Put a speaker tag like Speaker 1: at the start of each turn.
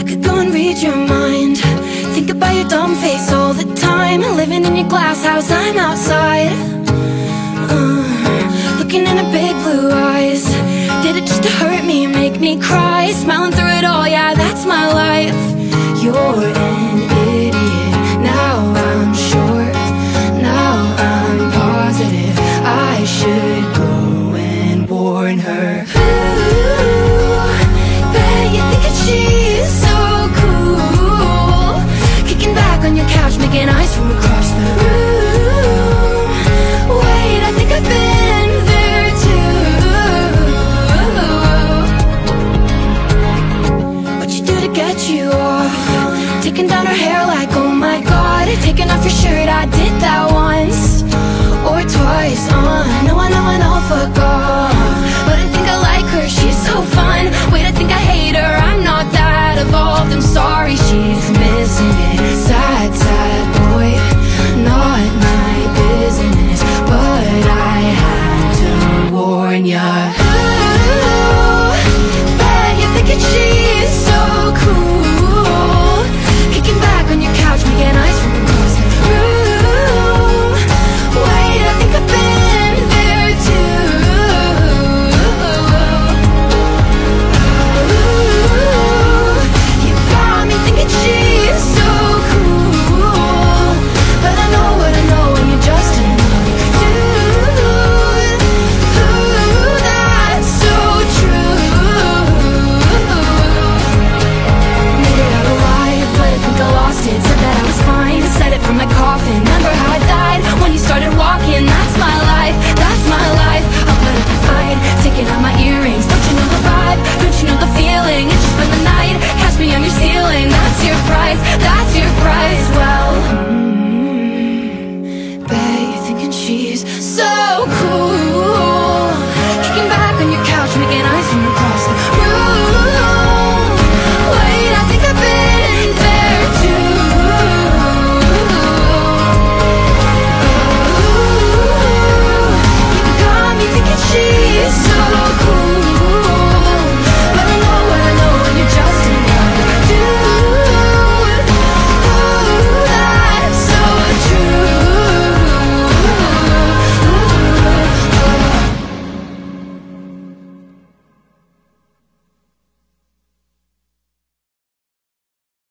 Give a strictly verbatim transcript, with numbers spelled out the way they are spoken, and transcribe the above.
Speaker 1: I could go and read your mind, think about your dumb face all the time. Living in your glass house, I'm outside, uh, looking in her big blue eyes. Did it just to hurt me, make me cry? Smiling through it all, yeah, that's my life. You're an idiot, now I'm sure, now I'm positive I should go and warn her. Ooh, bet you think that she's so cool, kicking back on your couch, making eyes from across the room. Wait, I think I've been there too. What you do to get you off? Taking down her hair like, oh my god. Taking off your shirt, I did that once or twice. uh, No, I know, I know, fuck off.